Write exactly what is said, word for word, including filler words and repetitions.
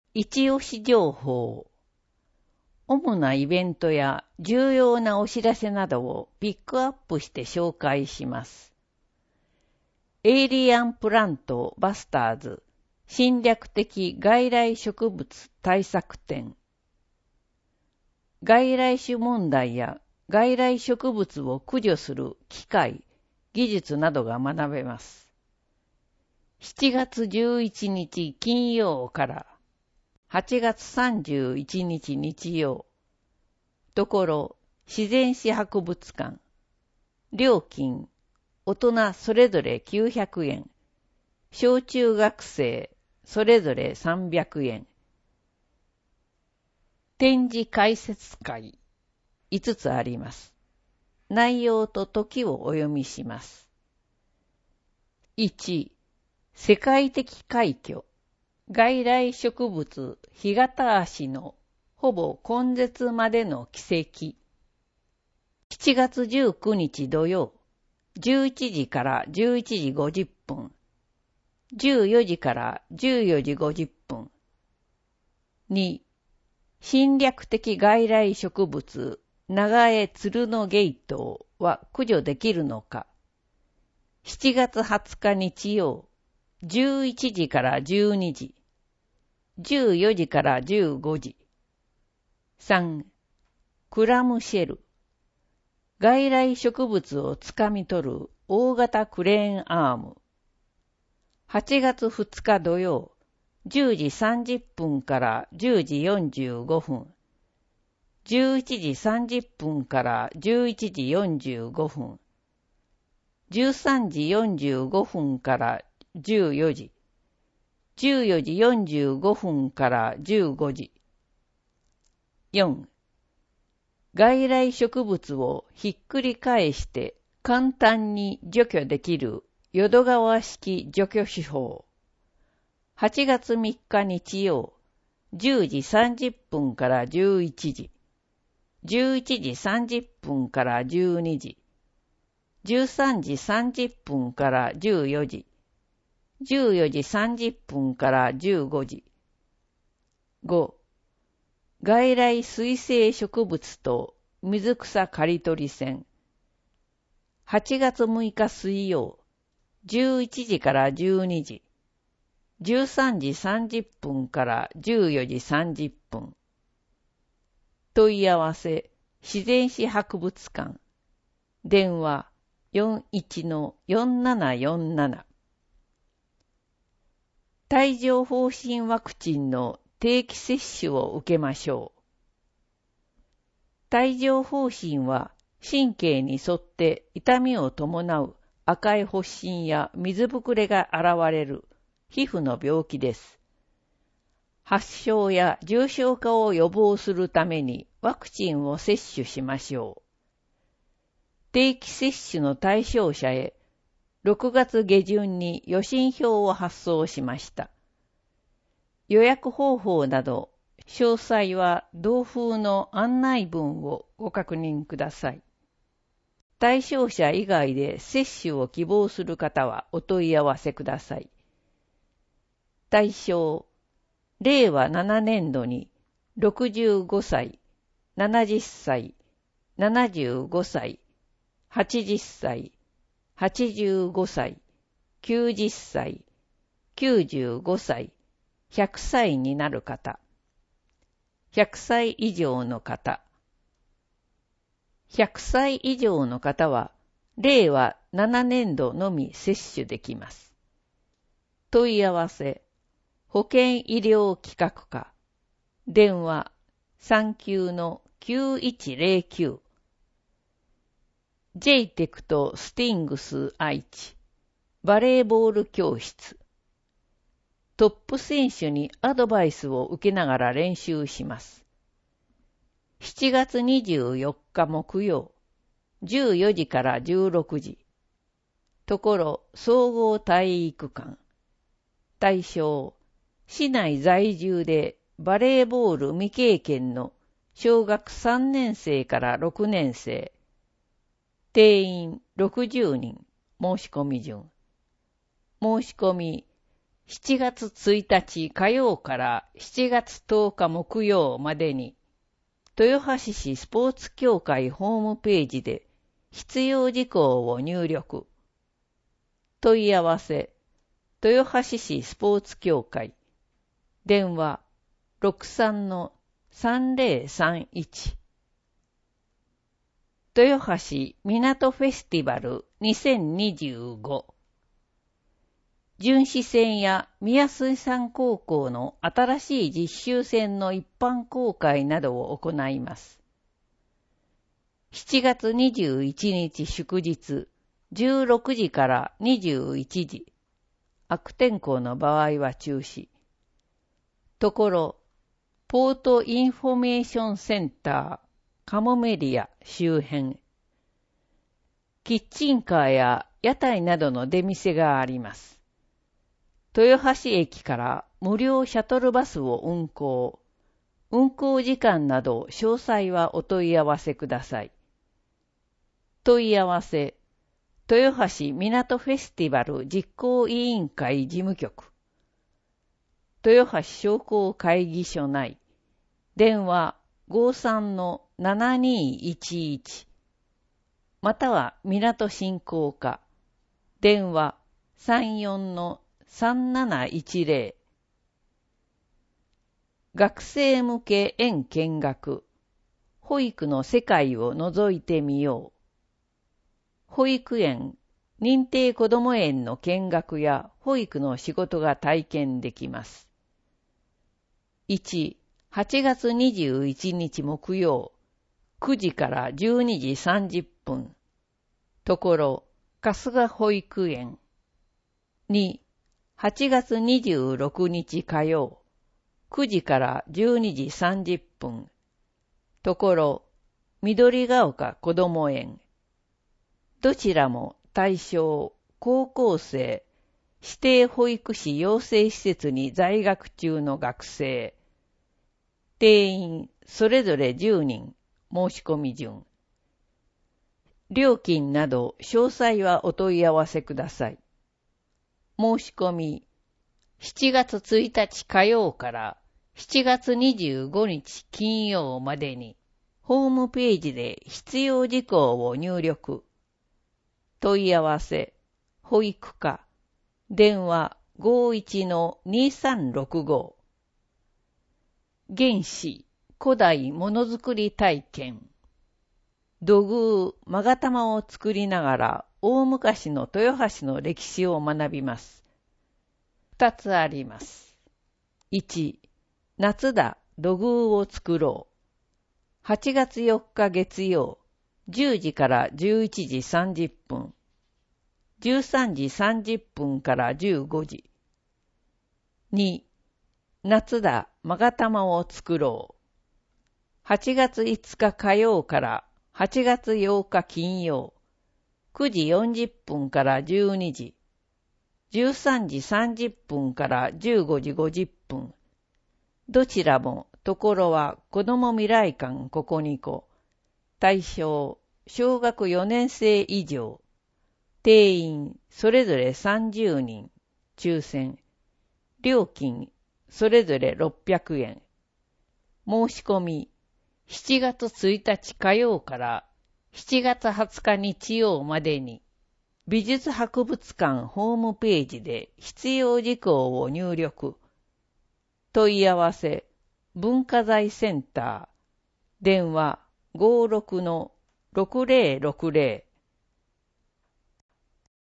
一押し情報。主なイベントや重要なお知らせなどをピックアップして紹介します。エイリアンプラントバスターズ侵略的外来植物対策展。外来種問題や外来植物を駆除する機械、技術などが学べます。しちがつじゅういちにち金曜からはちがつさんじゅういちにち日曜。ところ自然史博物館。料金、大人それぞれきゅうひゃくえん。小中学生それぞれさんびゃくえん。展示解説会いつつあります。内容と時をお読みします。いち. 世界的快挙。外来植物干潟足のほぼ根絶までの奇跡。しちがつじゅうくにち土曜、じゅういちじからじゅういちじごじゅっぷん、じゅうよじからじゅうよじごじゅっぷん。に. 侵略的外来植物長江鶴のゲイトウは駆除できるのか。しちがつはつか日曜、じゅういちじからじゅうにじ、じゅうよじからじゅうごじ。さん. クラムシェル。外来植物をつかみ取る大型クレーンアーム。はちがつふつか土曜、じゅうじさんじゅっぷんからじゅうじよんじゅうごふん、じゅういちじさんじゅっぷんからじゅういちじよんじゅうごふん、じゅうさんじよんじゅうごふんからじゅうよじ、じゅうよじよんじゅうごふんからじゅうごじ。よん. 外来植物をひっくり返して簡単に除去できる淀川式除去手法。はちがつみっか日曜、じゅうじさんじゅっぷんからじゅういちじ、じゅういちじさんじゅっぷんからじゅうにじ、じゅうさんじさんじゅっぷんからじゅうよじ、じゅうよじさんじゅっぷんからじゅうごじ。ご. 外来水生植物と水草刈り取り船。はちがつむいか水曜、じゅういちじからじゅうにじ、じゅうさんじさんじゅっぷんからじゅうよじさんじゅっぷん。問い合わせ、自然史博物館。電話 よんいちのよんななよんなな。帯状疱疹ワクチンの定期接種を受けましょう。帯状疱疹は神経に沿って痛みを伴う赤い発疹や水ぶくれが現れる皮膚の病気です。発症や重症化を予防するためにワクチンを接種しましょう。定期接種の対象者へろくがつ下旬に予診票を発送しました。予約方法など詳細は同封の案内文をご確認ください。対象者以外で接種を希望する方はお問い合わせください。対象、れいわななねんどにろくじゅうごさい、ななじゅっさい、ななじゅうごさい、はちじゅっさい、はちじゅうごさい、きゅうじゅっさい、きゅうじゅうごさい、ひゃくさいになる方、ひゃくさい以上の方。ひゃくさい以上の方は、れいわななねんどのみ接種できます。問い合わせ、保健医療企画課、電話 さんきゅうのきゅういちぜろきゅう。ジェイテク とスティングス愛知、バレーボール教室。トップ選手にアドバイスを受けながら練習します。しちがつにじゅうよっか木曜、じゅうよじからじゅうろくじ。ところ総合体育館。対象、市内在住でバレーボール未経験の小学さんねんせいからろくねんせい。定員ろくじゅうにん。申し込み順。申し込み、 しちがつついたち火曜からしちがつとおか木曜までに、豊橋市スポーツ協会ホームページで必要事項を入力。問い合わせ、豊橋市スポーツ協会。電話 ろくさんのさんぜろさんいち。豊橋港フェスティバルにせんにじゅうご。巡視船や宮水産高校の新しい実習船の一般公開などを行います。しちがつにじゅういちにち祝日、じゅうろくじからにじゅういちじ。悪天候の場合は中止。ところ、ポートインフォメーションセンター、カモメリア周辺。キッチンカーや屋台などの出店があります。豊橋駅から無料シャトルバスを運行。運行時間など詳細はお問い合わせください。問い合わせ、豊橋港フェスティバル実行委員会事務局。豊橋商工会議所内。電話 ごさんのななにいちいち。または港振興課。電話 さんよんのさんなないちぜろ。学生向け園見学。保育の世界を覗いてみよう。保育園、認定こども園の見学や保育の仕事が体験できます。いち、はちがつにじゅういちにち木曜、くじからじゅうにじさんじゅっぷん。ところ、春日保育園。に、はちがつにじゅうろくにち火曜、くじからじゅうにじさんじゅっぷん。ところ、緑が丘こども園。どちらも対象、高校生、指定保育士養成施設に在学中の学生。定員、それぞれじゅうにん、申し込み順。料金など詳細はお問い合わせください。申し込み、しちがつついたち火曜からしちがつにじゅうごにち金曜までに、ホームページで必要事項を入力。問い合わせ、保育課、電話 ごいちのにさんろくご。原始、古代ものづくり体験。土偶、勾玉を作りながら大昔の豊橋の歴史を学びます。二つあります。いち、夏だ、土偶を作ろう。はちがつよっか月曜、じゅうじからじゅういちじさんじゅっぷん。じゅうさんじさんじゅっぷんからじゅうごじ。に、夏だ、勾玉を作ろう。はちがついつか火曜からはちがつようか金曜、くじよんじゅっぷんからじゅうにじ、じゅうさんじさんじゅっぷんからじゅうごじごじゅっぷん。どちらも、ところは子ども未来館ここにこ。対象、小学よねんせい以上。定員、それぞれさんじゅうにん。抽選。料金、それぞれろっぴゃくえん。申し込み、しちがつついたち火曜からしちがつはつか日曜までに、美術博物館ホームページで必要事項を入力。問い合わせ、文化財センター。電話 ごろくのろくぜろろくぜろ。